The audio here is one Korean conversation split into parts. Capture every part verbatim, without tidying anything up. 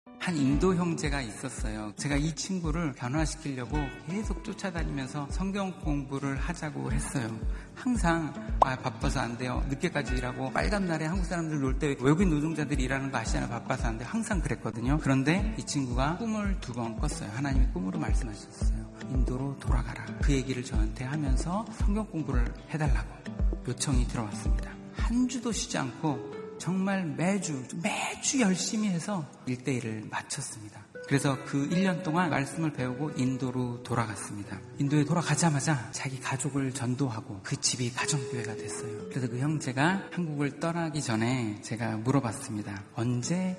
한 인도 형제가 있었어요. 제가 이 친구를 변화시키려고 계속 쫓아다니면서 성경 공부를 하자고 했어요. 항상 아 바빠서 안 돼요. 늦게까지 일하고 빨간 날에 한국 사람들 놀 때 외국인 노동자들이 일하는 거 아시잖아요. 바빠서 안 돼요. 항상 그랬거든요. 그런데 이 친구가 꿈을 두 번 꿨어요. 하나님이 꿈으로 말씀하셨어요. 인도로 돌아가라. 그 얘기를 저한테 하면서 성경 공부를 해달라고 요청이 들어왔습니다. 한 주도 쉬지 않고 정말 매주 매주 열심히 해서 일대일을 마쳤습니다. 그래서 그 일 년 동안 말씀을 배우고 인도로 돌아갔습니다. 인도에 돌아가자마자 자기 가족을 전도하고 그 집이 가정교회가 됐어요. 그래서 그 형제가 한국을 떠나기 전에 제가 물어봤습니다. 언제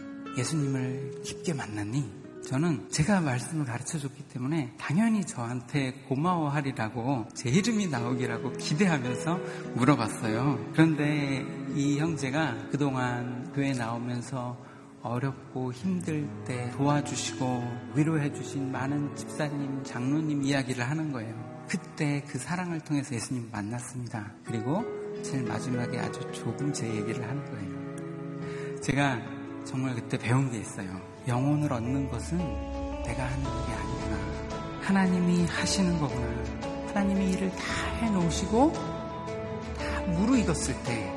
예수님을 깊게 만났니? 저는 제가 말씀을 가르쳐줬기 때문에 당연히 저한테 고마워하리라고 제 이름이 나오기라고 기대하면서 물어봤어요. 그런데 이 형제가 그동안 교회 나오면서 어렵고 힘들 때 도와주시고 위로해주신 많은 집사님, 장로님 이야기를 하는 거예요. 그때 그 사랑을 통해서 예수님 만났습니다. 그리고 제일 마지막에 아주 조금 제 얘기를 하는 거예요. 제가 정말 그때 배운 게 있어요. 영혼을 얻는 것은 내가 하는 일이 아니구나. 하나님이 하시는 거구나. 하나님이 일을 다 해놓으시고 다 무르익었을 때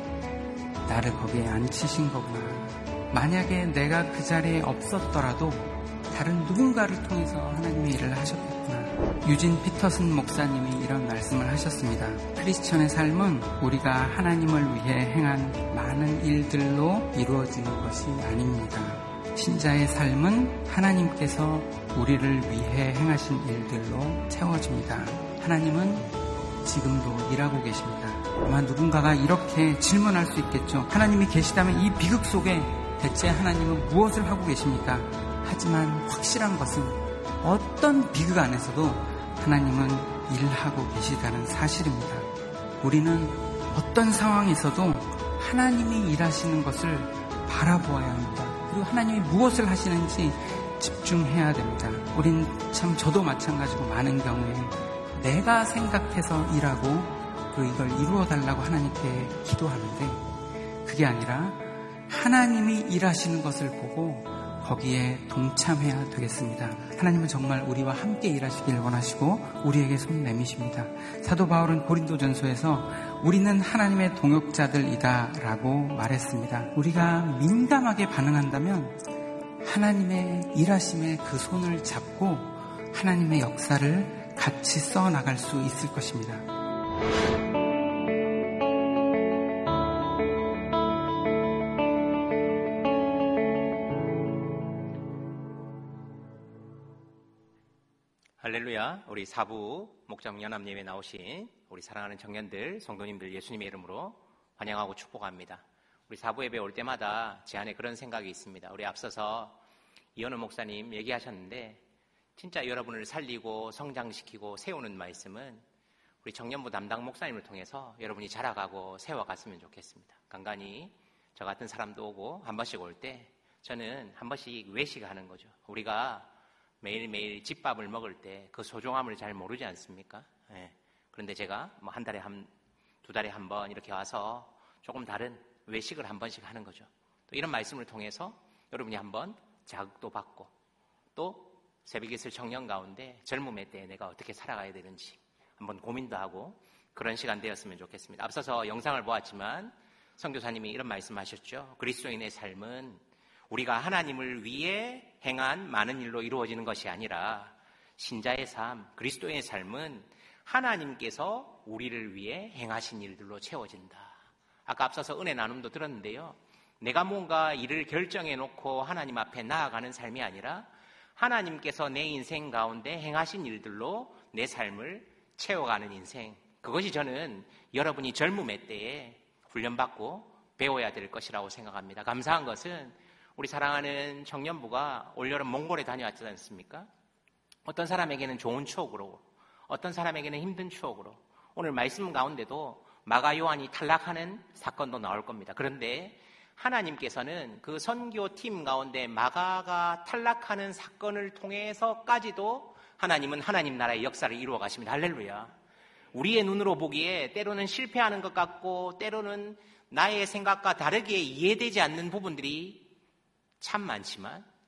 나를 거기에 앉히신 거구나. 만약에 내가 그 자리에 없었더라도 다른 누군가를 통해서 하나님의 일을 하셨겠구나. 유진 피터슨 목사님이 이런 말씀을 하셨습니다. 크리스천의 삶은 우리가 하나님을 위해 행한 많은 일들로 이루어지는 것이 아닙니다. 신자의 삶은 하나님께서 우리를 위해 행하신 일들로 채워집니다. 하나님은 지금도 일하고 계십니다. 아마 누군가가 이렇게 질문할 수 있겠죠. 하나님이 계시다면 이 비극 속에 대체 하나님은 무엇을 하고 계십니까? 하지만 확실한 것은 어떤 비극 안에서도 하나님은 일하고 계시다는 사실입니다. 우리는 어떤 상황에서도 하나님이 일하시는 것을 바라보아야 합니다. 그리고 하나님이 무엇을 하시는지 집중해야 됩니다. 우린 참 저도 마찬가지고 많은 경우에 내가 생각해서 일하고 그리고 이걸 이루어달라고 하나님께 기도하는데 그게 아니라 하나님이 일하시는 것을 보고 거기에 동참해야 되겠습니다. 하나님은 정말 우리와 함께 일하시길 원하시고 우리에게 손 내미십니다. 사도 바울은 고린도전서에서 우리는 하나님의 동역자들이다 라고 말했습니다. 우리가 민감하게 반응한다면 하나님의 일하심에 그 손을 잡고 하나님의 역사를 같이 써나갈 수 있을 것입니다. 할렐루야. 우리 사부 목장 연합예배에 나오신 우리 사랑하는 청년들, 성도님들 예수님의 이름으로 환영하고 축복합니다. 우리 사부 예배 올 때마다 제 안에 그런 생각이 있습니다. 우리 앞서서 이현우 목사님 얘기하셨는데 진짜 여러분을 살리고 성장시키고 세우는 말씀은 우리 청년부 담당 목사님을 통해서 여러분이 자라가고 세워갔으면 좋겠습니다. 간간히 저 같은 사람도 오고 한 번씩 올 때 저는 한 번씩 외식하는 거죠. 우리가 매일매일 집밥을 먹을 때 그 소중함을 잘 모르지 않습니까? 예. 그런데 제가 뭐 한 달에 한, 두 달에 한 번 이렇게 와서 조금 다른 외식을 한 번씩 하는 거죠. 또 이런 말씀을 통해서 여러분이 한번 자극도 받고 또 새벽에 있을 청년 가운데 젊음의 때에 내가 어떻게 살아가야 되는지 한번 고민도 하고 그런 시간 되었으면 좋겠습니다. 앞서서 영상을 보았지만 선교사님이 이런 말씀하셨죠. 그리스도인의 삶은 우리가 하나님을 위해 행한 많은 일로 이루어지는 것이 아니라 신자의 삶, 그리스도의 삶은 하나님께서 우리를 위해 행하신 일들로 채워진다. 아까 앞서서 은혜 나눔도 들었는데요. 내가 뭔가 일을 결정해 놓고 하나님 앞에 나아가는 삶이 아니라 하나님께서 내 인생 가운데 행하신 일들로 내 삶을 채워가는 인생. 그것이 저는 여러분이 젊음의 때에 훈련받고 배워야 될 것이라고 생각합니다. 감사한 것은 우리 사랑하는 청년부가 올여름 몽골에 다녀왔지 않습니까? 어떤 사람에게는 좋은 추억으로, 어떤 사람에게는 힘든 추억으로, 오늘 말씀 가운데도 마가 요한이 탈락하는 사건도 나올 겁니다. 그런데 하나님께서는 그 선교팀 가운데 마가가 탈락하는 사건을 통해서까지도 하나님은 하나님 나라의 역사를 이루어 가십니다. 할렐루야. 우리의 눈으로 보기에 때로는 실패하는 것 같고 때로는 나의 생각과 다르게 이해되지 않는 부분들이 참 많지만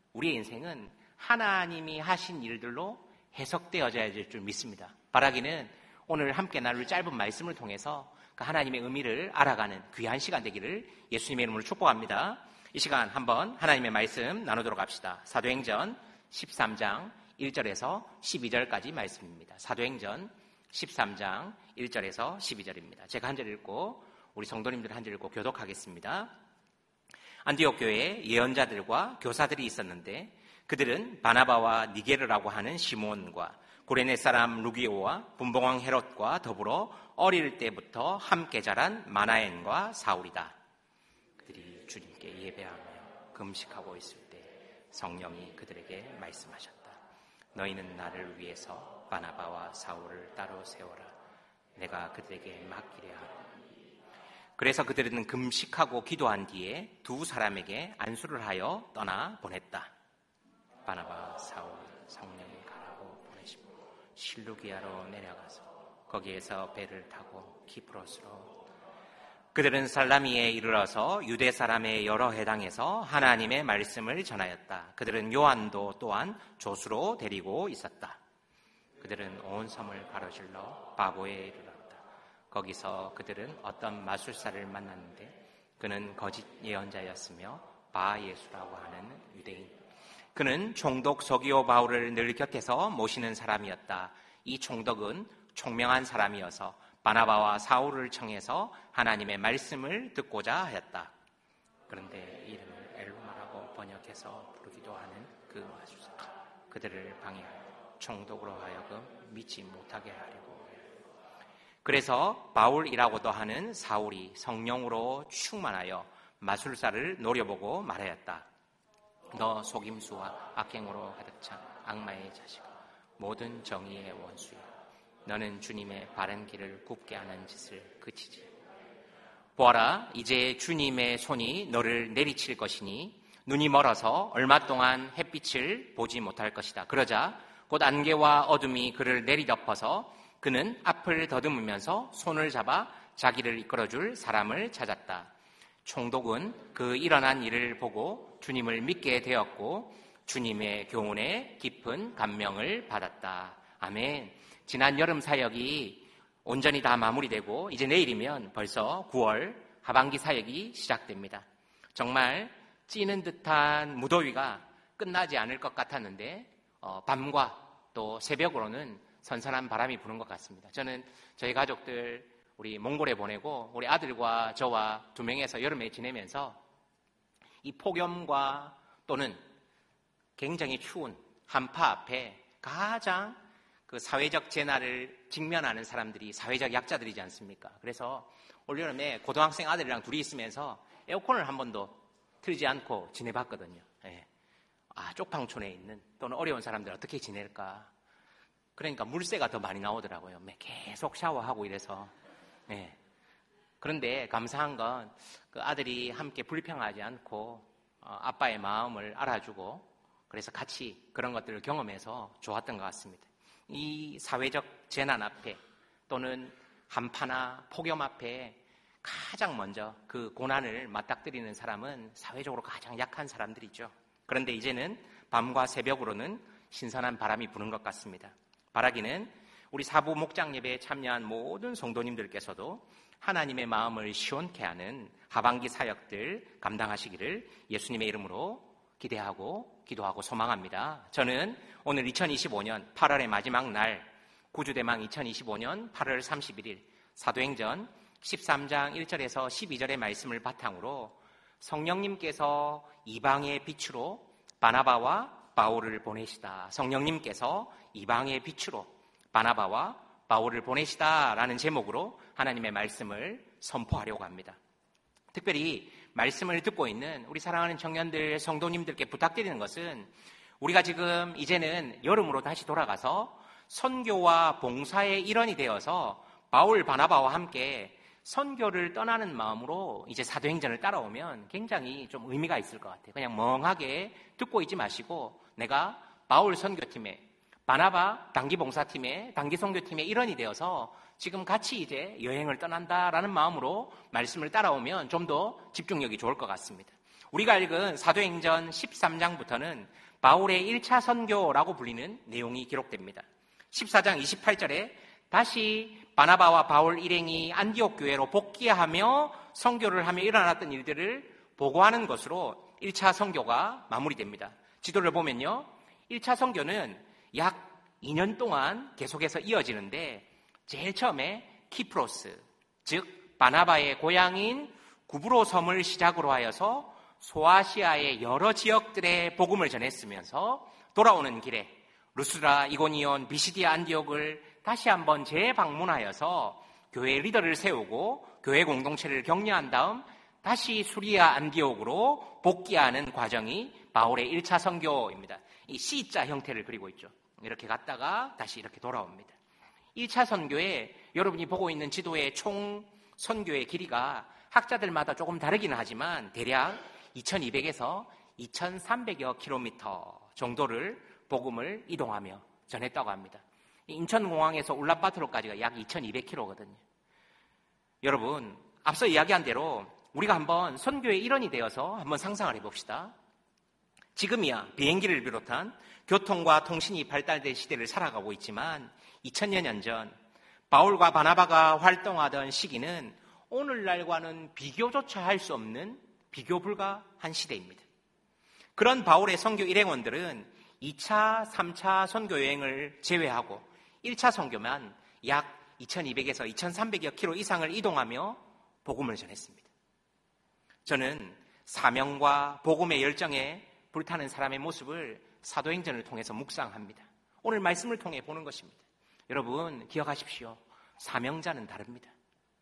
우리의 인생은 하나님이 하신 일들로 해석되어져야 될 줄 믿습니다. 바라기는 오늘 함께 나눌 짧은 말씀을 통해서 그 하나님의 의미를 알아가는 귀한 시간 되기를 예수님의 이름으로 축복합니다. 이 시간 한번 하나님의 말씀 나누도록 합시다. 사도행전 십삼 장 일 절에서 십이 절까지 말씀입니다. 사도행전 십삼 장 일 절에서 십이 절입니다. 제가 한 절 읽고 우리 성도님들 한 절 읽고 교독하겠습니다. 안디옥 교회에 예언자들과 교사들이 있었는데 그들은 바나바와 니게르라고 하는 시몬과 구레네 사람 루기오와 분봉왕 헤롯과 더불어 어릴 때부터 함께 자란 마나엔과 사울이다. 그들이 주님께 예배하며 금식하고 있을 때 성령이 그들에게 말씀하셨다. 너희는 나를 위해서 바나바와 사울을 따로 세워라. 내가 그들에게 맡기려 하노니. 그래서 그들은 금식하고 기도한 뒤에 두 사람에게 안수를 하여 떠나 보냈다. 바나바와 사울 성령이 가라고 보내시고 실루기아로 내려가서 거기에서 배를 타고 키프로스로. 그들은 살라미에 이르러서 유대 사람의 여러 해당에서 하나님의 말씀을 전하였다. 그들은 요한도 또한 조수로 데리고 있었다. 그들은 온 섬을 가로질러 바보에 이르렀다. 거기서 그들은 어떤 마술사를 만났는데 그는 거짓 예언자였으며 바예수라고 하는 유대인. 그는 총독 서기오 바울을 늘 곁에서 모시는 사람이었다. 이 총독은 총명한 사람이어서 바나바와 사울을 청해서 하나님의 말씀을 듣고자 하였다. 그런데 이름을 엘루마라고 번역해서 부르기도 하는 그 마술사 그들을 방해하여 총독으로 하여금 믿지 못하게 하려고 해요. 그래서 바울이라고도 하는 사울이 성령으로 충만하여 마술사를 노려보고 말하였다. 너 속임수와 악행으로 가득 찬 악마의 자식아, 모든 정의의 원수야. 너는 주님의 바른 길을 굽게 하는 짓을 그치지. 보아라, 이제 주님의 손이 너를 내리칠 것이니 눈이 멀어서 얼마 동안 햇빛을 보지 못할 것이다. 그러자 곧 안개와 어둠이 그를 내리덮어서 그는 앞을 더듬으면서 손을 잡아 자기를 이끌어줄 사람을 찾았다. 총독은 그 일어난 일을 보고 주님을 믿게 되었고 주님의 교훈에 깊은 감명을 받았다. 아멘. 지난 여름 사역이 온전히 다 마무리되고 이제 내일이면 벌써 구월 하반기 사역이 시작됩니다. 정말 찌는 듯한 무더위가 끝나지 않을 것 같았는데 어, 밤과 또 새벽으로는 선선한 바람이 부는 것 같습니다. 저는 저희 가족들 우리 몽골에 보내고 우리 아들과 저와 두 명에서 여름에 지내면서 이 폭염과 또는 굉장히 추운 한파 앞에 가장 그 사회적 재난을 직면하는 사람들이 사회적 약자들이지 않습니까? 그래서 올여름에 고등학생 아들이랑 둘이 있으면서 에어컨을 한 번도 틀지 않고 지내봤거든요. 예. 아, 쪽방촌에 있는 또는 어려운 사람들 어떻게 지낼까? 그러니까 물세가 더 많이 나오더라고요. 계속 샤워하고 이래서. 예. 그런데 감사한 건 그 아들이 함께 불평하지 않고 어, 아빠의 마음을 알아주고 그래서 같이 그런 것들을 경험해서 좋았던 것 같습니다. 이 사회적 재난 앞에 또는 한파나 폭염 앞에 가장 먼저 그 고난을 맞닥뜨리는 사람은 사회적으로 가장 약한 사람들이죠. 그런데 이제는 밤과 새벽으로는 신선한 바람이 부는 것 같습니다. 바라기는 우리 사부 목장 예배에 참여한 모든 성도님들께서도 하나님의 마음을 시원케 하는 하반기 사역들 감당하시기를 예수님의 이름으로 기대하고 기도하고 소망합니다. 저는 오늘 이천이십오 년 팔월의 마지막 날 구주대망 이천이십오 년 팔월 삼십일 일 사도행전 십삼 장 일 절에서 십이 절의 말씀을 바탕으로 성령님께서 이방의 빛으로 바나바와 바울을 보내시다. 성령님께서 이방의 빛으로 바나바와 바울을 보내시다라는 제목으로 하나님의 말씀을 선포하려고 합니다. 특별히 말씀을 듣고 있는 우리 사랑하는 청년들, 성도님들께 부탁드리는 것은 우리가 지금 이제는 여름으로 다시 돌아가서 선교와 봉사의 일원이 되어서 바울, 바나바와 함께 선교를 떠나는 마음으로 이제 사도행전을 따라오면 굉장히 좀 의미가 있을 것 같아요. 그냥 멍하게 듣고 있지 마시고 내가 바울 선교팀에 바나바 단기봉사팀의 단기선교팀의 일원이 되어서 지금 같이 이제 여행을 떠난다라는 마음으로 말씀을 따라오면 좀 더 집중력이 좋을 것 같습니다. 우리가 읽은 사도행전 십삼 장부터는 바울의 일 차 선교라고 불리는 내용이 기록됩니다. 십사 장 이십팔 절에 다시 바나바와 바울 일행이 안디옥 교회로 복귀하며 선교를 하며 일어났던 일들을 보고하는 것으로 일 차 선교가 마무리됩니다. 지도를 보면요, 일 차 선교는 약 이 년 동안 계속해서 이어지는데 제일 처음에 키프로스, 즉 바나바의 고향인 구브로 섬을 시작으로 하여서 소아시아의 여러 지역들의 복음을 전했으면서 돌아오는 길에 루스드라, 이고니온, 비시디아, 안디옥을 다시 한번 재방문하여서 교회 리더를 세우고 교회 공동체를 격려한 다음 다시 수리아, 안디옥으로 복귀하는 과정이 바울의 일 차 선교입니다. 이 C자 형태를 그리고 있죠. 이렇게 갔다가 다시 이렇게 돌아옵니다. 일 차 선교에 여러분이 보고 있는 지도의 총 선교의 길이가 학자들마다 조금 다르긴 하지만 대략 이천이백에서 이천삼백여 킬로미터 정도를 복음을 이동하며 전했다고 합니다. 인천공항에서 울란바토르까지가 약 이천이백 킬로미터거든요. 여러분, 앞서 이야기한 대로 우리가 한번 선교의 일원이 되어서 한번 상상을 해봅시다. 지금이야 비행기를 비롯한 교통과 통신이 발달된 시대를 살아가고 있지만 이천여 년 전 바울과 바나바가 활동하던 시기는 오늘날과는 비교조차 할 수 없는 비교 불가한 시대입니다. 그런 바울의 선교 일행원들은 이 차, 삼 차 선교 여행을 제외하고 일 차 선교만 약 이천이백에서 이천삼백여 킬로 이상을 이동하며 복음을 전했습니다. 저는 사명과 복음의 열정에 불타는 사람의 모습을 사도행전을 통해서 묵상합니다. 오늘 말씀을 통해 보는 것입니다. 여러분 기억하십시오. 사명자는 다릅니다.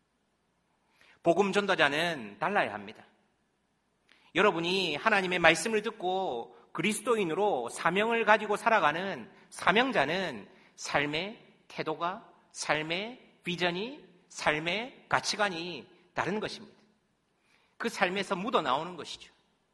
복음 전도자는 달라야 합니다. 여러분이 하나님의 말씀을 듣고 그리스도인으로 사명을 가지고 살아가는 사명자는 삶의 태도가, 삶의 비전이, 삶의 가치관이 다른 것입니다. 그 삶에서 묻어나오는 것이죠.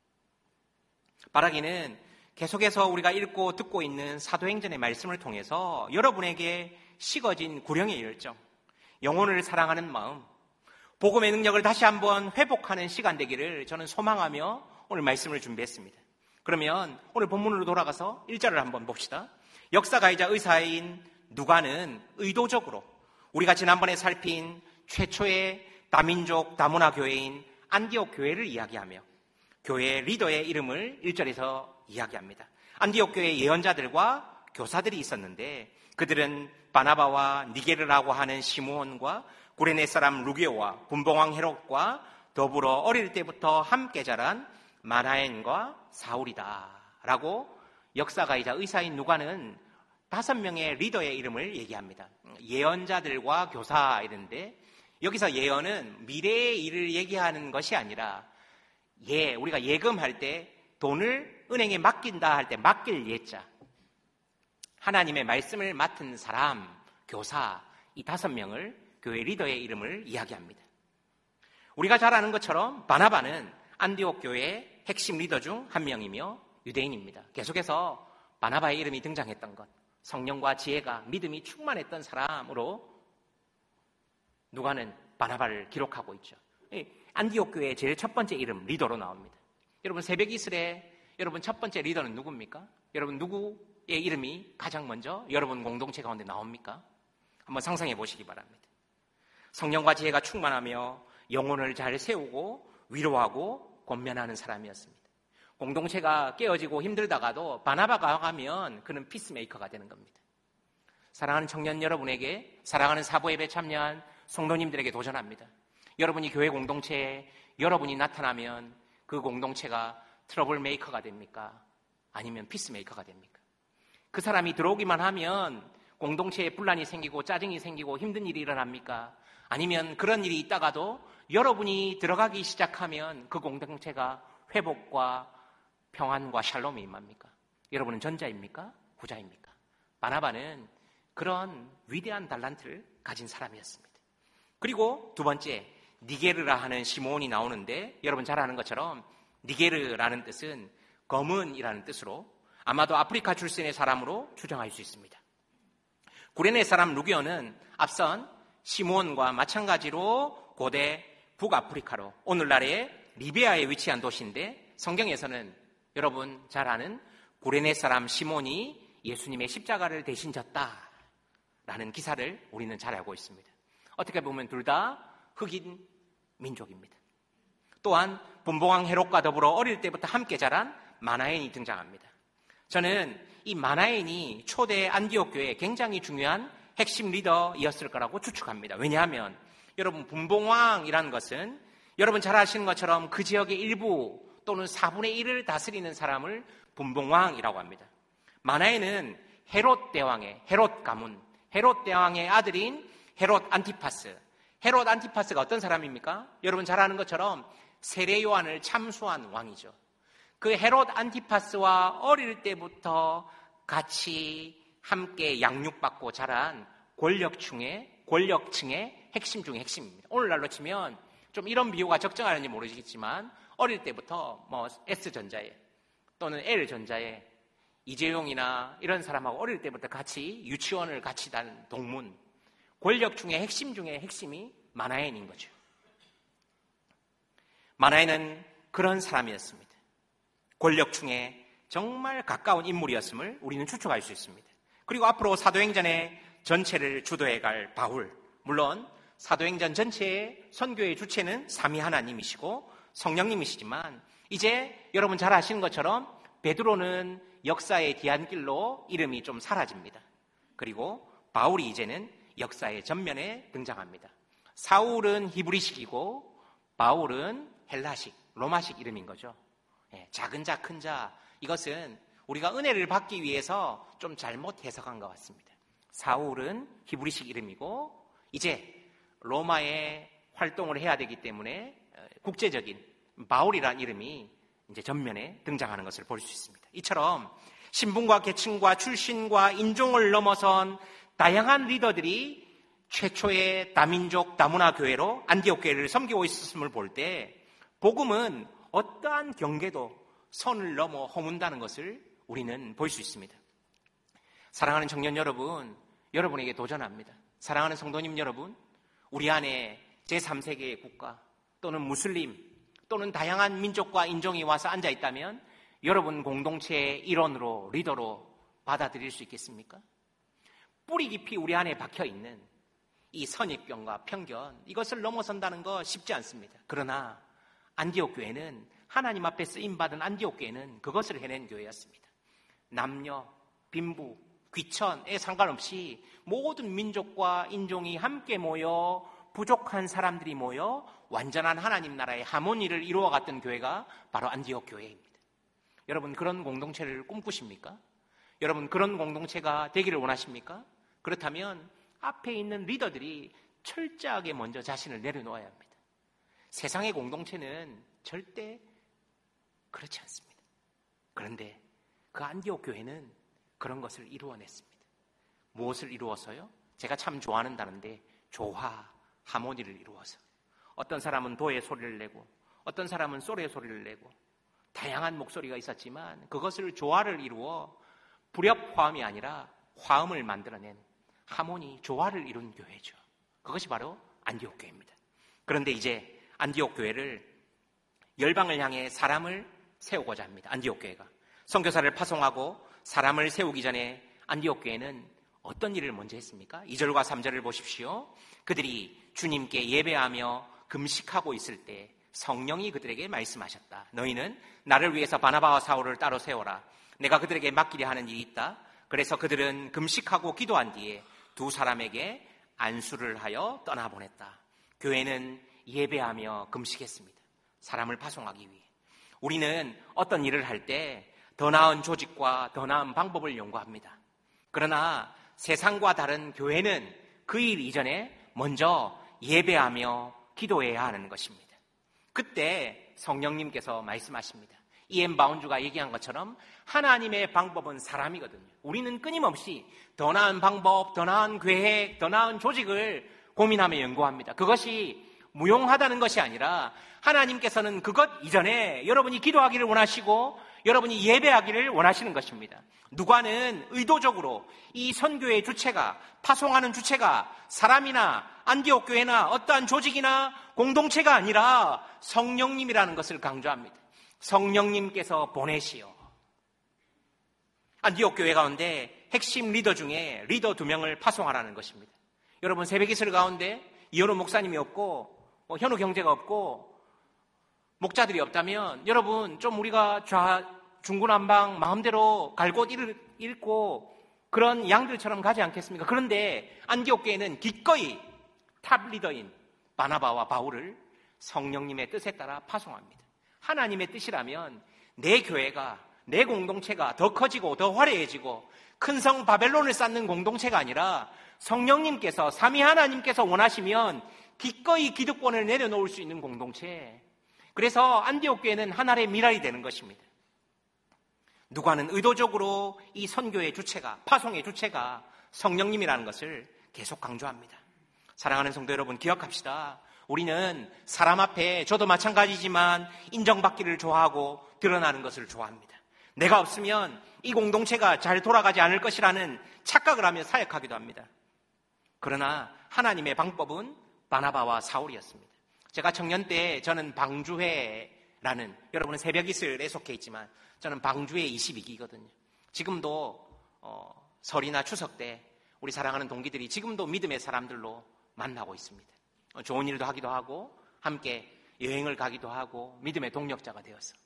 바라기는 계속해서 우리가 읽고 듣고 있는 사도행전의 말씀을 통해서 여러분에게 식어진 구령의 열정, 영혼을 사랑하는 마음, 복음의 능력을 다시 한번 회복하는 시간 되기를 저는 소망하며 오늘 말씀을 준비했습니다. 그러면 오늘 본문으로 돌아가서 일 절을 한번 봅시다. 역사가이자 의사인 누가는 의도적으로 우리가 지난번에 살핀 최초의 다민족 다문화 교회인 안디옥 교회를 이야기하며 교회 리더의 이름을 일 절에서 이야기합니다. 안디옥 교회 예언자들과 교사들이 있었는데 그들은 바나바와 니게르라고 하는 시므온과 구레네 사람 루게오와 분봉왕 헤롯과 더불어 어릴 때부터 함께 자란 마나엔과 사울이다 라고 역사가이자 의사인 누가는 다섯 명의 리더의 이름을 얘기합니다. 예언자들과 교사 이런데 여기서 예언은 미래의 일을 얘기하는 것이 아니라 예, 우리가 예금할 때 돈을 은행에 맡긴다 할 때 맡길 예자, 하나님의 말씀을 맡은 사람, 교사, 이 다섯 명을 교회 리더의 이름을 이야기합니다. 우리가 잘 아는 것처럼 바나바는 안디옥 교회의 핵심 리더 중 한 명이며 유대인입니다. 계속해서 바나바의 이름이 등장했던 것, 성령과 지혜가 믿음이 충만했던 사람으로 누가는 바나바를 기록하고 있죠. 안디옥 교회의 제일 첫 번째 이름 리더로 나옵니다. 여러분 새벽 이슬에 여러분 첫 번째 리더는 누굽니까? 여러분 누구의 이름이 가장 먼저 여러분 공동체 가운데 나옵니까? 한번 상상해 보시기 바랍니다. 성령과 지혜가 충만하며 영혼을 잘 세우고 위로하고 권면하는 사람이었습니다. 공동체가 깨어지고 힘들다가도 바나바가 가면 그는 피스메이커가 되는 겁니다. 사랑하는 청년 여러분에게, 사랑하는 사부예배 참여한 성도님들에게 도전합니다. 여러분이 교회 공동체에 여러분이 나타나면 그 공동체가 트러블 메이커가 됩니까? 아니면 피스메이커가 됩니까? 그 사람이 들어오기만 하면 공동체에 분란이 생기고 짜증이 생기고 힘든 일이 일어납니까? 아니면 그런 일이 있다가도 여러분이 들어가기 시작하면 그 공동체가 회복과 평안과 샬롬이 임합니까? 여러분은 전자입니까? 후자입니까? 바나바는 그런 위대한 달란트를 가진 사람이었습니다. 그리고 두 번째, 니게르라 하는 시므온이 나오는데 여러분 잘 아는 것처럼 니게르라는 뜻은 검은이라는 뜻으로 아마도 아프리카 출신의 사람으로 추정할 수 있습니다. 구레네 사람 루게오는 앞선 시므온과 마찬가지로 고대 북아프리카로 오늘날의 리비아에 위치한 도시인데 성경에서는 여러분 잘 아는 구레네 사람 시몬이 예수님의 십자가를 대신 졌다라는 기사를 우리는 잘 알고 있습니다. 어떻게 보면 둘 다 흑인 민족입니다. 또한 분봉왕 헤롯과 더불어 어릴 때부터 함께 자란 마나엔이 등장합니다. 저는 이 마나엔이 초대 안디옥 교회의 굉장히 중요한 핵심 리더였을 거라고 추측합니다. 왜냐하면 여러분 분봉왕이라는 것은 여러분 잘 아시는 것처럼 그 지역의 일부 또는 사분의 일을 다스리는 사람을 분봉왕이라고 합니다. 마나엔은 헤롯 대왕의 헤롯 가문, 헤롯 대왕의 아들인 헤롯 안티파스. 헤롯 안티파스가 어떤 사람입니까? 여러분 잘 아는 것처럼 세례 요한을 참수한 왕이죠. 그 헤롯 안티파스와 어릴 때부터 같이 함께 양육받고 자란 권력층의 권력층의 핵심 중의 핵심입니다. 오늘날로 치면 좀 이런 비유가 적정하는지 모르겠지만 어릴 때부터 뭐 S전자에 또는 L전자에 이재용이나 이런 사람하고 어릴 때부터 같이 유치원을 같이 다닌 동문, 권력층의 핵심 중의 핵심이 마나엔인 거죠. 마나엔은 그런 사람이었습니다. 권력층에 정말 가까운 인물이었음을 우리는 추측할 수 있습니다. 그리고 앞으로 사도행전의 전체를 주도해갈 바울, 물론 사도행전 전체의 선교의 주체는 삼위 하나님이시고 성령님이시지만 이제 여러분 잘 아시는 것처럼 베드로는 역사의 뒤안길로 이름이 좀 사라집니다. 그리고 바울이 이제는 역사의 전면에 등장합니다. 사울은 히브리식이고 바울은 헬라식, 로마식 이름인 거죠. 예, 작은 자, 큰 자, 이것은 우리가 은혜를 받기 위해서 좀 잘못 해석한 것 같습니다. 사울은 히브리식 이름이고 이제 로마에 활동을 해야 되기 때문에 국제적인 바울이라는 이름이 이제 전면에 등장하는 것을 볼 수 있습니다. 이처럼 신분과 계층과 출신과 인종을 넘어선 다양한 리더들이 최초의 다민족 다문화 교회로 안디옥 교회를 섬기고 있었음을 볼 때 복음은 어떠한 경계도 선을 넘어 허문다는 것을 우리는 볼 수 있습니다. 사랑하는 청년 여러분, 여러분에게 도전합니다. 사랑하는 성도님 여러분, 우리 안에 제삼 세계의 국가 또는 무슬림 또는 다양한 민족과 인종이 와서 앉아 있다면 여러분 공동체의 일원으로 리더로 받아들일 수 있겠습니까? 뿌리 깊이 우리 안에 박혀있는 이 선입견과 편견, 이것을 넘어선다는 거 쉽지 않습니다. 그러나 안디옥 교회는 하나님 앞에 쓰임받은 안디옥 교회는 그것을 해낸 교회였습니다. 남녀, 빈부, 귀천에 상관없이 모든 민족과 인종이 함께 모여 부족한 사람들이 모여 완전한 하나님 나라의 하모니를 이루어갔던 교회가 바로 안디옥 교회입니다. 여러분 그런 공동체를 꿈꾸십니까? 여러분 그런 공동체가 되기를 원하십니까? 그렇다면 앞에 있는 리더들이 철저하게 먼저 자신을 내려놓아야 합니다. 세상의 공동체는 절대 그렇지 않습니다. 그런데 그 안디옥 교회는 그런 것을 이루어냈습니다. 무엇을 이루어서요? 제가 참 좋아하는다는데 조화, 하모니를 이루어서 어떤 사람은 도의 소리를 내고 어떤 사람은 솔의 소리를 내고 다양한 목소리가 있었지만 그것을 조화를 이루어 불협화음이 아니라 화음을 만들어낸 하모니, 조화를 이룬 교회죠. 그것이 바로 안디옥 교회입니다. 그런데 이제 안디옥 교회를 열방을 향해 사람을 세우고자 합니다. 안디옥 교회가 선교사를 파송하고 사람을 세우기 전에 안디옥 교회는 어떤 일을 먼저 했습니까? 이 절과 삼 절을 보십시오. 그들이 주님께 예배하며 금식하고 있을 때 성령이 그들에게 말씀하셨다. 너희는 나를 위해서 바나바와 사울을 따로 세워라. 내가 그들에게 맡기려 하는 일이 있다. 그래서 그들은 금식하고 기도한 뒤에 두 사람에게 안수를 하여 떠나보냈다. 교회는 예배하며 금식했습니다. 사람을 파송하기 위해. 우리는 어떤 일을 할 때 더 나은 조직과 더 나은 방법을 연구합니다. 그러나 세상과 다른 교회는 그 일 이전에 먼저 예배하며 기도해야 하는 것입니다. 그때 성령님께서 말씀하십니다. 이엠 바운주가 얘기한 것처럼 하나님의 방법은 사람이거든요. 우리는 끊임없이 더 나은 방법, 더 나은 계획, 더 나은 조직을 고민하며 연구합니다. 그것이 무용하다는 것이 아니라 하나님께서는 그것 이전에 여러분이 기도하기를 원하시고 여러분이 예배하기를 원하시는 것입니다. 누가는 의도적으로 이 선교의 주체가, 파송하는 주체가 사람이나 안디옥 교회나 어떠한 조직이나 공동체가 아니라 성령님이라는 것을 강조합니다. 성령님께서 보내시오. 안디옥 교회 가운데 핵심 리더 중에 리더 두 명을 파송하라는 것입니다. 여러분, 새벽이슬 가운데 이현우 목사님이 없고 뭐 현우 경제가 없고 목자들이 없다면 여러분 좀 우리가 좌 중구난방 마음대로 갈 곳 잃고 그런 양들처럼 가지 않겠습니까? 그런데 안디옥 교회는 기꺼이 탑 리더인 바나바와 바울을 성령님의 뜻에 따라 파송합니다. 하나님의 뜻이라면 내 교회가, 내 공동체가 더 커지고 더 화려해지고 큰 성 바벨론을 쌓는 공동체가 아니라 성령님께서, 삼위 하나님께서 원하시면 기꺼이 기득권을 내려놓을 수 있는 공동체. 그래서 안디옥 교회는 하나의 미랄이 되는 것입니다. 누가는 의도적으로 이 선교의 주체가, 파송의 주체가 성령님이라는 것을 계속 강조합니다. 사랑하는 성도 여러분, 기억합시다. 우리는 사람 앞에, 저도 마찬가지지만 인정받기를 좋아하고 드러나는 것을 좋아합니다. 내가 없으면 이 공동체가 잘 돌아가지 않을 것이라는 착각을 하며 사역하기도 합니다. 그러나 하나님의 방법은 바나바와 사울이었습니다. 제가 청년 때 저는 방주회라는, 여러분은 새벽이슬에 속해 있지만 저는 방주회 이십이 기거든요. 지금도 어, 설이나 추석 때 우리 사랑하는 동기들이 지금도 믿음의 사람들로 만나고 있습니다. 어, 좋은 일도 하기도 하고 함께 여행을 가기도 하고 믿음의 동력자가 되었어.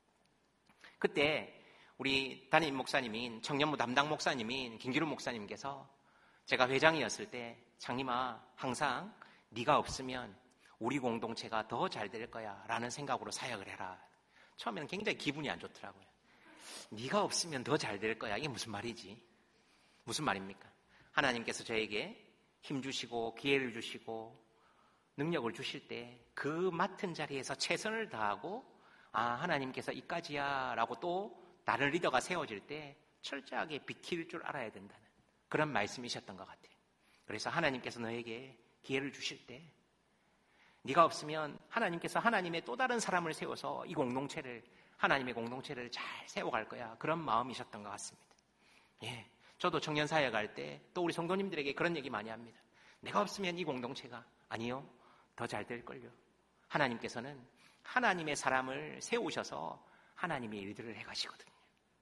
그때 우리 담임 목사님인, 청년부 담당 목사님인 김기루 목사님께서 제가 회장이었을 때, 장님아, 항상 네가 없으면 우리 공동체가 더 잘 될 거야 라는 생각으로 사역을 해라. 처음에는 굉장히 기분이 안 좋더라고요. 네가 없으면 더 잘 될 거야. 이게 무슨 말이지? 무슨 말입니까? 하나님께서 저에게 힘 주시고 기회를 주시고 능력을 주실 때 그 맡은 자리에서 최선을 다하고, 아, 하나님께서 이까지야 라고 또 다른 리더가 세워질 때 철저하게 비킬 줄 알아야 된다는 그런 말씀이셨던 것 같아요. 그래서 하나님께서 너에게 기회를 주실 때 네가 없으면 하나님께서 하나님의 또 다른 사람을 세워서 이 공동체를, 하나님의 공동체를 잘 세워갈 거야, 그런 마음이셨던 것 같습니다. 예, 저도 청년 사역할 때 또 우리 성도님들에게 그런 얘기 많이 합니다. 내가 없으면 이 공동체가, 아니요, 더 잘 될걸요. 하나님께서는 하나님의 사람을 세우셔서 하나님의 일들을 해가시거든요.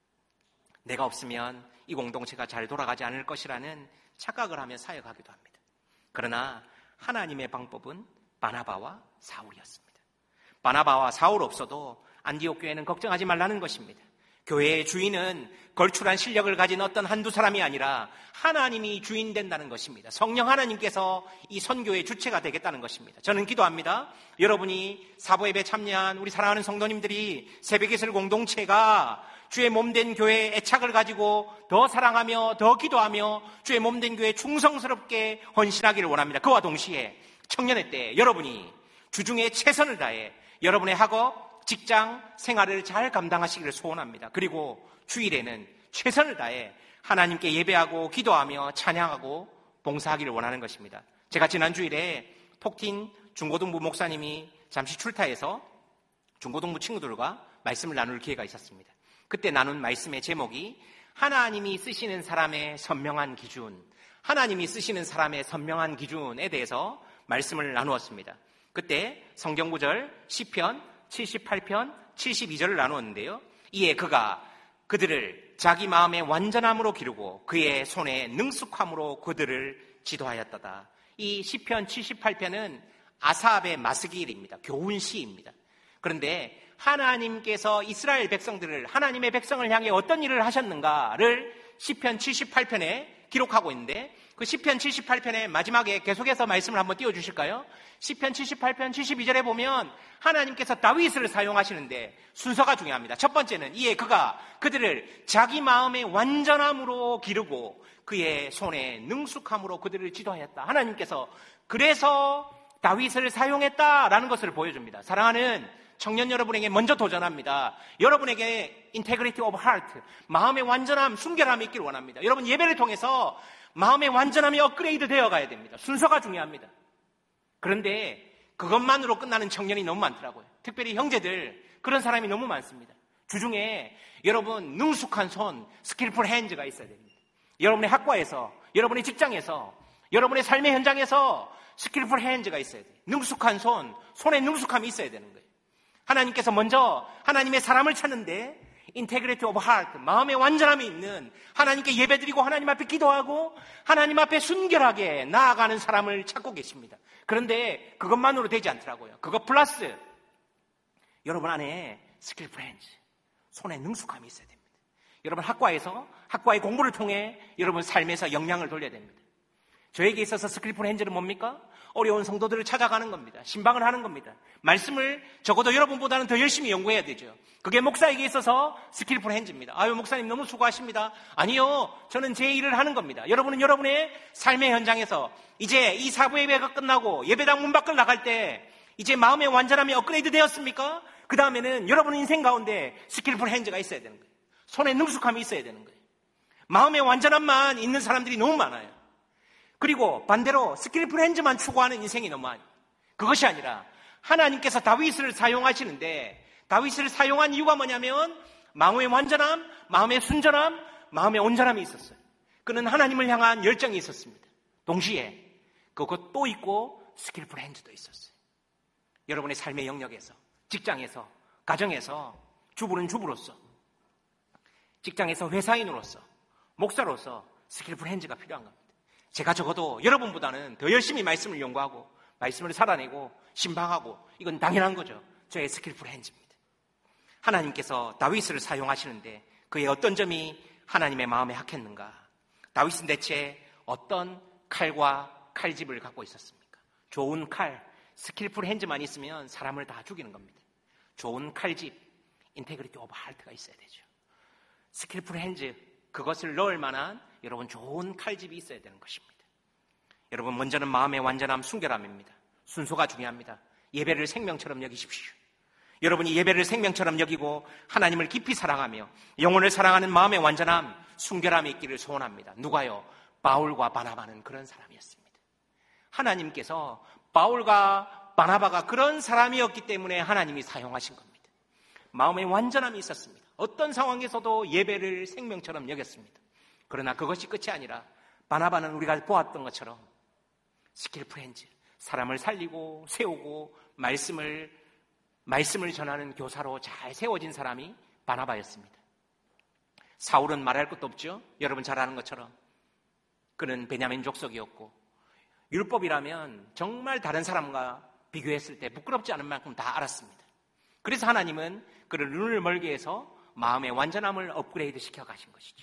내가 없으면 이 공동체가 잘 돌아가지 않을 것이라는 착각을 하며 사역하기도 합니다. 그러나 하나님의 방법은 바나바와 사울이었습니다. 바나바와 사울 없어도 안디옥 교회는 걱정하지 말라는 것입니다. 교회의 주인은 걸출한 실력을 가진 어떤 한두 사람이 아니라 하나님이 주인 된다는 것입니다. 성령 하나님께서 이 선교의 주체가 되겠다는 것입니다. 저는 기도합니다. 여러분이 사보예배 참여한 우리 사랑하는 성도님들이 새벽이슬 공동체가 주의 몸된 교회에 애착을 가지고 더 사랑하며 더 기도하며 주의 몸된 교회에 충성스럽게 헌신하기를 원합니다. 그와 동시에 청년의 때 여러분이 주중에 최선을 다해 여러분의 학업, 직장, 생활을 잘 감당하시기를 소원합니다. 그리고 주일에는 최선을 다해 하나님께 예배하고 기도하며 찬양하고 봉사하기를 원하는 것입니다. 제가 지난 주일에 톡틴 중고등부 목사님이 잠시 출타해서 중고등부 친구들과 말씀을 나눌 기회가 있었습니다. 그때 나눈 말씀의 제목이 하나님이 쓰시는 사람의 선명한 기준, 하나님이 쓰시는 사람의 선명한 기준에 대해서 말씀을 나누었습니다. 그때 성경구절 시편 칠십팔 편 칠십이 절을 나누었는데요. 이에 그가 그들을 자기 마음의 완전함으로 기르고 그의 손에 능숙함으로 그들을 지도하였다다. 이 시편 칠십팔 편은 아삽의 마스길입니다. 교훈시입니다. 그런데 하나님께서 이스라엘 백성들을, 하나님의 백성을 향해 어떤 일을 하셨는가를 시편 칠십팔 편에 기록하고 있는데, 그 시편 칠십팔 편의 마지막에 계속해서 말씀을 한번 띄워주실까요? 시편 칠십팔 편 칠십이 절에 보면 하나님께서 다윗을 사용하시는데 순서가 중요합니다. 첫 번째는 이에 그가 그들을 자기 마음의 완전함으로 기르고 그의 손에 능숙함으로 그들을 지도하였다. 하나님께서 그래서 다윗을 사용했다라는 것을 보여줍니다. 사랑하는 청년 여러분에게 먼저 도전합니다. 여러분에게 integrity of heart, 마음의 완전함, 순결함이 있기를 원합니다. 여러분 예배를 통해서 마음의 완전함이 업그레이드 되어 가야 됩니다. 순서가 중요합니다. 그런데 그것만으로 끝나는 청년이 너무 많더라고요. 특별히 형제들, 그런 사람이 너무 많습니다. 주중에 여러분 능숙한 손, skillful hands가 있어야 됩니다. 여러분의 학과에서, 여러분의 직장에서, 여러분의 삶의 현장에서 skillful hands가 있어야 돼요. 능숙한 손, 손에 능숙함이 있어야 되는 거예요. 하나님께서 먼저 하나님의 사람을 찾는데 integrity of heart, 마음의 완전함이 있는, 하나님께 예배드리고 하나님 앞에 기도하고 하나님 앞에 순결하게 나아가는 사람을 찾고 계십니다. 그런데 그것만으로 되지 않더라고요. 그것 플러스 여러분 안에 skillful hands, 손에 능숙함이 있어야 됩니다. 여러분 학과에서 학과의 공부를 통해 여러분 삶에서 영향을 돌려야 됩니다. 저에게 있어서 skillful hands는 뭡니까? 어려운 성도들을 찾아가는 겁니다. 신방을 하는 겁니다. 말씀을 적어도 여러분보다는 더 열심히 연구해야 되죠. 그게 목사에게 있어서 skillful hands입니다. 아유, 목사님 너무 수고하십니다. 아니요, 저는 제 일을 하는 겁니다. 여러분은 여러분의 삶의 현장에서 이제 이 사부 예배가 끝나고 예배당 문 밖을 나갈 때 이제 마음의 완전함이 업그레이드 되었습니까? 그 다음에는 여러분 인생 가운데 skillful hands가 있어야 되는 거예요. 손에 능숙함이 있어야 되는 거예요. 마음의 완전함만 있는 사람들이 너무 많아요. 그리고 반대로 스킬풀 핸즈만 추구하는 인생이 너무 많아요. 그것이 아니라 하나님께서 다윗을 사용하시는데 다윗을 사용한 이유가 뭐냐면 마음의 완전함, 마음의 순전함, 마음의 온전함이 있었어요. 그는 하나님을 향한 열정이 있었습니다. 동시에 그것도 있고 스킬풀 핸즈도 있었어요. 여러분의 삶의 영역에서, 직장에서, 가정에서, 주부는 주부로서, 직장에서 회사인으로서, 목사로서 스킬풀 핸즈가 필요한 겁니다. 제가 적어도 여러분보다는 더 열심히 말씀을 연구하고 말씀을 살아내고 신방하고 이건 당연한 거죠. 저의 스킬풀 핸즈입니다. 하나님께서 다윗을 사용하시는데 그의 어떤 점이 하나님의 마음에 합했는가? 다윗은 대체 어떤 칼과 칼집을 갖고 있었습니까? 좋은 칼, 스킬풀 핸즈만 있으면 사람을 다 죽이는 겁니다. 좋은 칼집, 인테그리티 오브 하트가 있어야 되죠. 스킬풀 핸즈, 그것을 넣을 만한 여러분 좋은 칼집이 있어야 되는 것입니다. 여러분 먼저는 마음의 완전함, 순결함입니다. 순서가 중요합니다. 예배를 생명처럼 여기십시오. 여러분이 예배를 생명처럼 여기고 하나님을 깊이 사랑하며 영혼을 사랑하는 마음의 완전함, 순결함이 있기를 소원합니다. 누가요? 바울과 바나바는 그런 사람이었습니다. 하나님께서 바울과 바나바가 그런 사람이었기 때문에 하나님이 사용하신 겁니다. 마음의 완전함이 있었습니다. 어떤 상황에서도 예배를 생명처럼 여겼습니다. 그러나 그것이 끝이 아니라 바나바는 우리가 보았던 것처럼 스킬풀 핸즈, 사람을 살리고 세우고 말씀을 말씀을 전하는 교사로 잘 세워진 사람이 바나바였습니다. 사울은 말할 것도 없죠. 여러분 잘 아는 것처럼 그는 베냐민 족속이었고 율법이라면 정말 다른 사람과 비교했을 때 부끄럽지 않은 만큼 다 알았습니다. 그래서 하나님은 그를 눈을 멀게 해서 마음의 완전함을 업그레이드 시켜 가신 것이죠.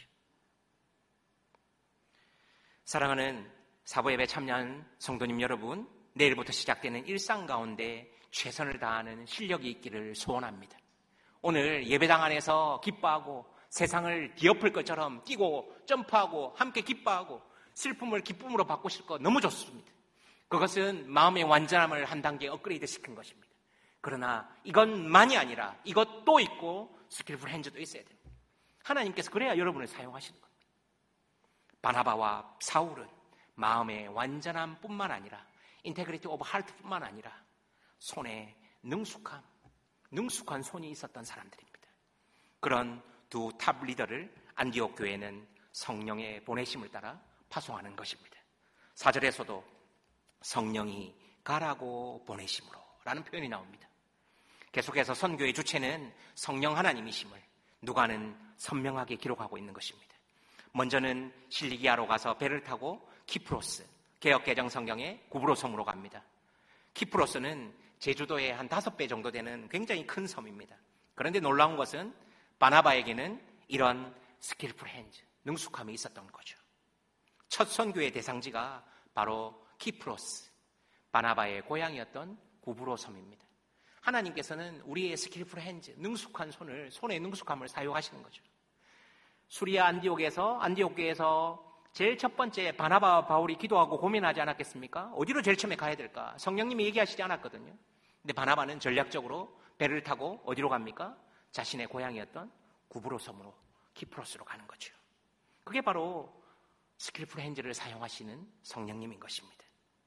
사랑하는 사부예배 참여한 성도님 여러분, 내일부터 시작되는 일상 가운데 최선을 다하는 실력이 있기를 소원합니다. 오늘 예배당 안에서 기뻐하고 세상을 뒤엎을 것처럼 뛰고 점프하고 함께 기뻐하고 슬픔을 기쁨으로 바꾸실 것 너무 좋습니다. 그것은 마음의 완전함을 한 단계 업그레이드 시킨 것입니다. 그러나 이것만이 아니라 이것도 있고 스킬풀 핸즈도 있어야 됩니다. 하나님께서 그래야 여러분을 사용하시는 겁니다. 바나바와 사울은 마음의 완전함뿐만 아니라 인테그리티 오브 하트뿐만 아니라 손에 능숙함, 능숙한 손이 있었던 사람들입니다. 그런 두 탑 리더를 안디옥 교회는 성령의 보내심을 따라 파송하는 것입니다. 사 절에서도 성령이 가라고 보내심으로 라는 표현이 나옵니다. 계속해서 선교의 주체는 성령 하나님이심을 누가는 선명하게 기록하고 있는 것입니다. 먼저는 실리기아로 가서 배를 타고 키프로스, 개역개정 성경의 구브로 섬으로 갑니다. 키프로스는 제주도의 한 다섯 배 정도 되는 굉장히 큰 섬입니다. 그런데 놀라운 것은 바나바에게는 이런 스킬풀 핸즈, 능숙함이 있었던 거죠. 첫 선교의 대상지가 바로 키프로스, 바나바의 고향이었던 구브로 섬입니다. 하나님께서는 우리의 스킬풀 핸즈, 능숙한 손을, 손의 능숙함을 사용하시는 거죠. 수리아 안디옥에서, 안디옥 교회에서 제일 첫 번째 바나바와 바울이 기도하고 고민하지 않았겠습니까? 어디로 제일 처음에 가야 될까? 성령님이 얘기하시지 않았거든요. 근데 바나바는 전략적으로 배를 타고 어디로 갑니까? 자신의 고향이었던 구브로 섬으로, 키프로스로 가는 거죠. 그게 바로 스킬풀 핸즈를 사용하시는 성령님인 것입니다.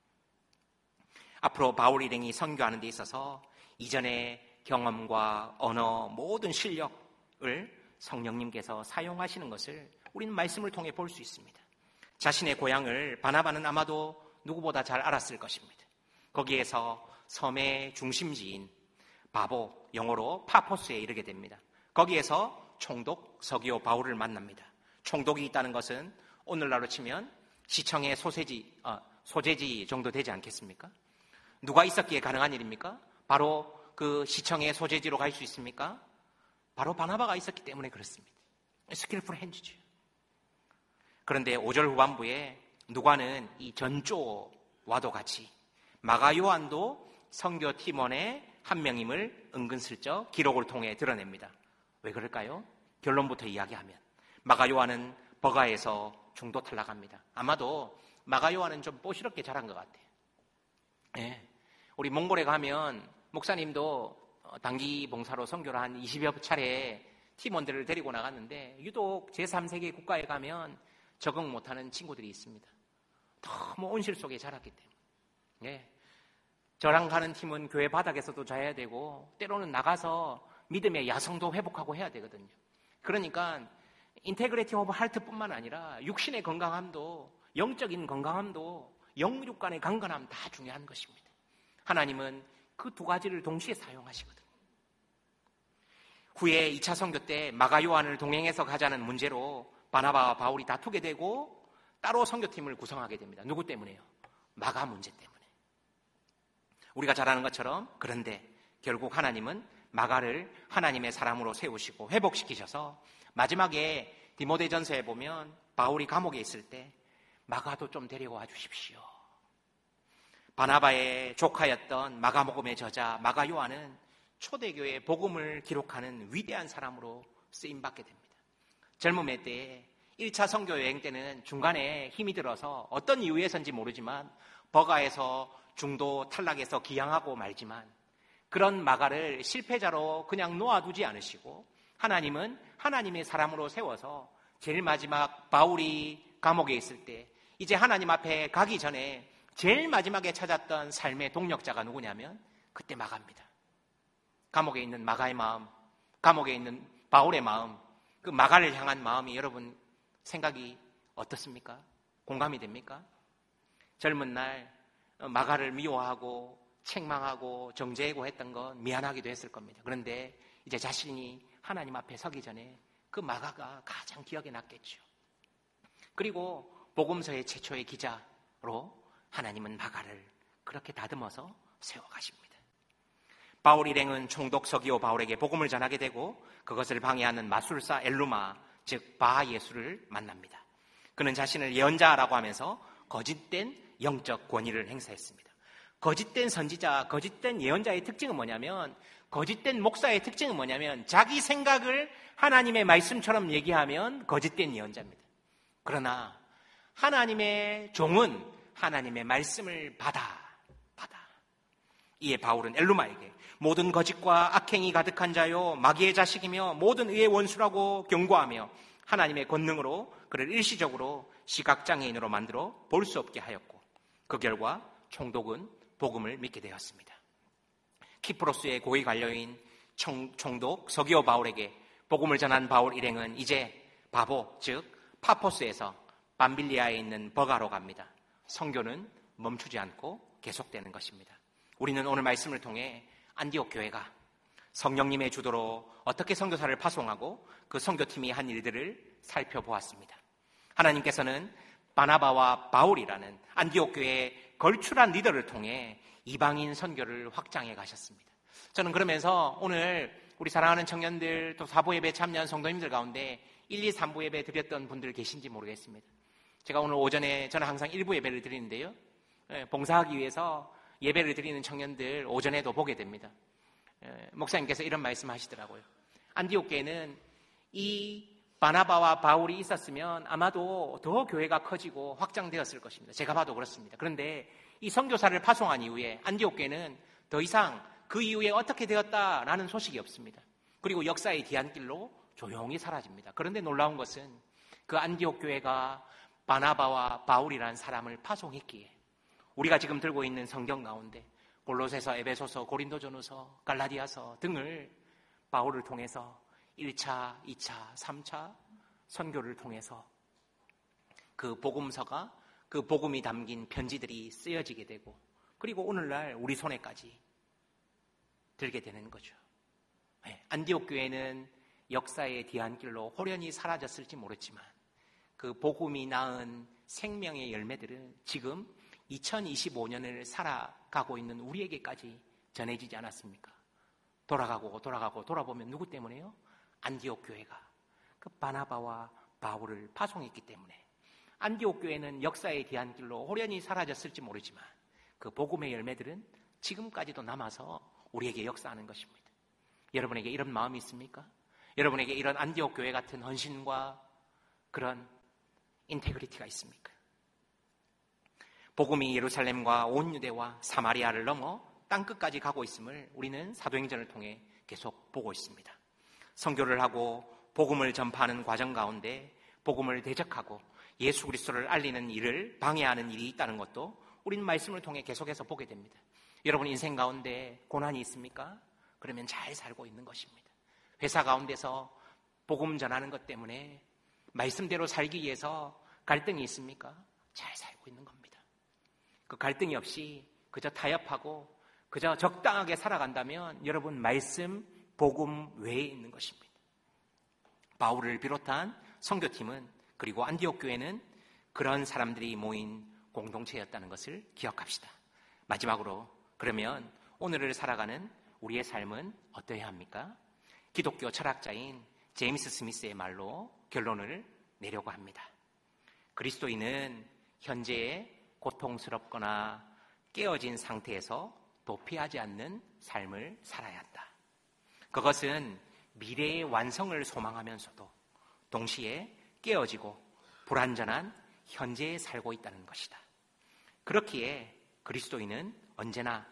앞으로 바울 일행이 선교하는 데 있어서 이전의 경험과 언어, 모든 실력을 성령님께서 사용하시는 것을 우리는 말씀을 통해 볼 수 있습니다. 자신의 고향을 바나바는 아마도 누구보다 잘 알았을 것입니다. 거기에서 섬의 중심지인 바보, 영어로 파포스에 이르게 됩니다. 거기에서 총독 서기오 바울을 만납니다. 총독이 있다는 것은 오늘날로 치면 시청의 소세지, 어, 소재지 정도 되지 않겠습니까? 누가 있었기에 가능한 일입니까? 바로 그 시청의 소재지로 갈 수 있습니까? 바로 바나바가 있었기 때문에 그렇습니다. 스킬풀 핸즈죠. 그런데 오 절 후반부에 누가는 이 전조와도 같이 마가 요한도 선교 팀원의 한 명임을 은근슬쩍 기록을 통해 드러냅니다. 왜 그럴까요? 결론부터 이야기하면 마가 요한은 버가에서 중도 탈락합니다. 아마도 마가 요한은 좀 뽀시럽게 자란 것 같아요. 네. 우리 몽골에 가면 목사님도 단기 봉사로 선교를 한 이십여 차례 팀원들을 데리고 나갔는데 유독 제삼 세계 국가에 가면 적응 못하는 친구들이 있습니다. 너무 온실 속에 자랐기 때문에. 네. 저랑 가는 팀은 교회 바닥에서도 자야 되고 때로는 나가서 믿음의 야성도 회복하고 해야 되거든요. 그러니까 인테그리티 오브 할트뿐만 아니라 육신의 건강함도 영적인 건강함도 영육간의 강건함 다 중요한 것입니다. 하나님은 그 두 가지를 동시에 사용하시거든요. 후에 이 차 선교 때 마가 요한을 동행해서 가자는 문제로 바나바와 바울이 다투게 되고 따로 선교팀을 구성하게 됩니다. 누구 때문에요? 마가 문제 때문에. 우리가 잘 아는 것처럼 그런데 결국 하나님은 마가를 하나님의 사람으로 세우시고 회복시키셔서 마지막에 디모데전서에 보면 바울이 감옥에 있을 때 마가도 좀 데리고 와 주십시오. 바나바의 조카였던 마가복음의 저자 마가 요한은 초대교회 복음을 기록하는 위대한 사람으로 쓰임받게 됩니다. 젊음의 때에 일 차 선교 여행 때는 중간에 힘이 들어서 어떤 이유에서인지 모르지만 버가에서 중도 탈락해서 기양하고 말지만 그런 마가를 실패자로 그냥 놓아두지 않으시고 하나님은 하나님의 사람으로 세워서 제일 마지막 바울이 감옥에 있을 때 이제 하나님 앞에 가기 전에 제일 마지막에 찾았던 삶의 동력자가 누구냐면 그때 마가입니다. 감옥에 있는 마가의 마음, 감옥에 있는 바울의 마음, 그 마가를 향한 마음이 여러분 생각이 어떻습니까? 공감이 됩니까? 젊은 날 마가를 미워하고 책망하고 정죄하고 했던 건 미안하기도 했을 겁니다. 그런데 이제 자신이 하나님 앞에 서기 전에 그 마가가 가장 기억에 남겠죠. 그리고 복음서의 최초의 기자로 하나님은 마가를 그렇게 다듬어서 세워가십니다. 바울 일행은 총독 서기오 바울에게 복음을 전하게 되고 그것을 방해하는 마술사 엘루마, 즉 바 예수를 만납니다. 그는 자신을 예언자라고 하면서 거짓된 영적 권위를 행사했습니다. 거짓된 선지자, 거짓된 예언자의 특징은 뭐냐면 거짓된 목사의 특징은 뭐냐면 자기 생각을 하나님의 말씀처럼 얘기하면 거짓된 예언자입니다. 그러나 하나님의 종은 하나님의 말씀을 받아 받아. 이에 바울은 엘루마에게 모든 거짓과 악행이 가득한 자요 마귀의 자식이며 모든 의의 원수라고 경고하며 하나님의 권능으로 그를 일시적으로 시각장애인으로 만들어 볼 수 없게 하였고 그 결과 총독은 복음을 믿게 되었습니다. 키프로스의 고위 관료인 총, 총독 서기오 바울에게 복음을 전한 바울 일행은 이제 바보 즉 파포스에서 밤빌리아에 있는 버가로 갑니다. 선교는 멈추지 않고 계속되는 것입니다. 우리는 오늘 말씀을 통해 안디옥 교회가 성령님의 주도로 어떻게 선교사를 파송하고 그 선교팀이 한 일들을 살펴보았습니다. 하나님께서는 바나바와 바울이라는 안디옥 교회의 걸출한 리더를 통해 이방인 선교를 확장해 가셨습니다. 저는 그러면서 오늘 우리 사랑하는 청년들 또 사부 예배 참여한 성도님들 가운데 일, 이, 삼부 예배 드렸던 분들 계신지 모르겠습니다. 제가 오늘 오전에 저는 항상 일부 예배를 드리는데요. 봉사하기 위해서 예배를 드리는 청년들 오전에도 보게 됩니다. 목사님께서 이런 말씀 하시더라고요. 안디옥 교회는 이 바나바와 바울이 있었으면 아마도 더 교회가 커지고 확장되었을 것입니다. 제가 봐도 그렇습니다. 그런데 이 선교사를 파송한 이후에 안디옥 교회는 더 이상 그 이후에 어떻게 되었다라는 소식이 없습니다. 그리고 역사의 뒤안길로 조용히 사라집니다. 그런데 놀라운 것은 그 안디옥 교회가 바나바와 바울이라는 사람을 파송했기에 우리가 지금 들고 있는 성경 가운데 골로새서, 에베소서, 고린도전후서, 갈라디아서 등을 바울을 통해서 일 차, 이 차, 삼 차 선교를 통해서 그 복음서가 그 복음이 담긴 편지들이 쓰여지게 되고 그리고 오늘날 우리 손에까지 들게 되는 거죠. 네, 안디옥 교회는 역사의 뒤안길로 호련히 사라졌을지 모르지만 그 복음이 낳은 생명의 열매들은 지금 이천이십오 년을 살아가고 있는 우리에게까지 전해지지 않았습니까? 돌아가고 돌아가고 돌아보면 누구 때문에요? 안디옥 교회가 그 바나바와 바울을 파송했기 때문에. 안디옥 교회는 역사의 뒤안길로 호련히 사라졌을지 모르지만 그 복음의 열매들은 지금까지도 남아서 우리에게 역사하는 것입니다. 여러분에게 이런 마음이 있습니까? 여러분에게 이런 안디옥 교회 같은 헌신과 그런 인테그리티가 있습니까? 복음이 예루살렘과 온 유대와 사마리아를 넘어 땅끝까지 가고 있음을 우리는 사도행전을 통해 계속 보고 있습니다. 선교를 하고 복음을 전파하는 과정 가운데 복음을 대적하고 예수 그리스도를 알리는 일을 방해하는 일이 있다는 것도 우리는 말씀을 통해 계속해서 보게 됩니다. 여러분 인생 가운데 고난이 있습니까? 그러면 잘 살고 있는 것입니다. 회사 가운데서 복음 전하는 것 때문에 말씀대로 살기 위해서 갈등이 있습니까? 잘 살고 있는 겁니다. 그 갈등이 없이 그저 타협하고 그저 적당하게 살아간다면 여러분 말씀, 복음 외에 있는 것입니다. 바울을 비롯한 선교팀은 그리고 안디옥 교회는 그런 사람들이 모인 공동체였다는 것을 기억합시다. 마지막으로 그러면 오늘을 살아가는 우리의 삶은 어떠해야 합니까? 기독교 철학자인 제임스 스미스의 말로 결론을 내려고 합니다. 그리스도인은 현재의 고통스럽거나 깨어진 상태에서 도피하지 않는 삶을 살아야 한다. 그것은 미래의 완성을 소망하면서도 동시에 깨어지고 불완전한 현재에 살고 있다는 것이다. 그렇기에 그리스도인은 언제나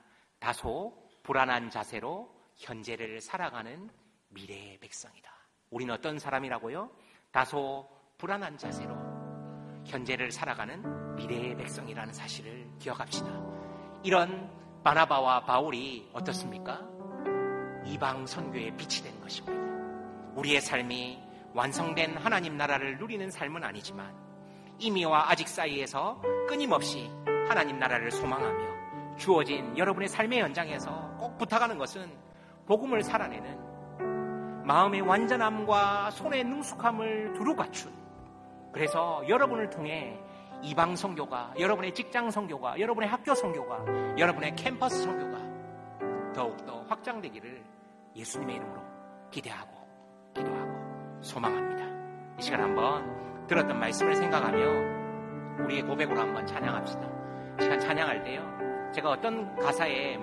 다소 불안한 자세로 현재를 살아가는 미래의 백성이다. 우리는 어떤 사람이라고요? 다소 불안한 자세로 현재를 살아가는 미래의 백성이라는 사실을 기억합시다. 이런 바나바와 바울이 어떻습니까? 이방 선교의 빛이 된 것입니다. 우리의 삶이 완성된 하나님 나라를 누리는 삶은 아니지만 이미와 아직 사이에서 끊임없이 하나님 나라를 소망하며 주어진 여러분의 삶의 현장에서 꼭 부탁하는 것은 복음을 살아내는 마음의 완전함과 손의 능숙함을 두루 갖춘, 그래서 여러분을 통해 이방 선교가, 여러분의 직장 선교가, 여러분의 학교 선교가, 여러분의 캠퍼스 선교가 더욱더 확장되기를 예수님의 이름으로 기대하고 기도하고 소망합니다. 이 시간 한번 들었던 말씀을 생각하며 우리의 고백으로 한번 찬양합시다. 시간 찬양할 때요, 제가 어떤 가사에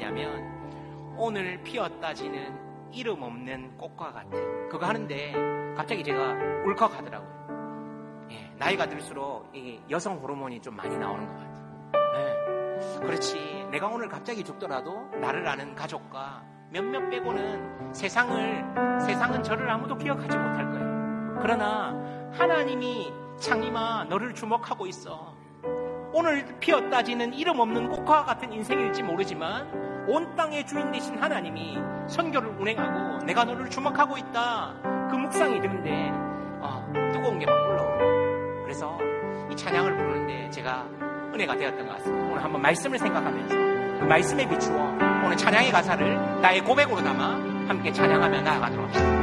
뭉클했냐면 오늘 피었다 지는 이름 없는 꽃과 같은, 그거 하는데 갑자기 제가 울컥하더라고요. 예, 나이가 들수록 이 여성 호르몬이 좀 많이 나오는 것 같아요. 예, 그렇지, 내가 오늘 갑자기 죽더라도 나를 아는 가족과 몇몇 빼고는 세상을, 세상은 저를 아무도 기억하지 못할 거예요. 그러나 하나님이 창임아 너를 주목하고 있어. 오늘 피었다 지는 이름 없는 꽃과 같은 인생일지 모르지만 온 땅의 주인 되신 하나님이 선교를 운행하고 내가 너를 주목하고 있다. 그 묵상이 드는데 어, 뜨거운 게 막 올라오고, 그래서 이 찬양을 부르는데 제가 은혜가 되었던 것 같습니다. 오늘 한번 말씀을 생각하면서 그 말씀에 비추어 오늘 찬양의 가사를 나의 고백으로 담아 함께 찬양하며 나아가도록 합시다.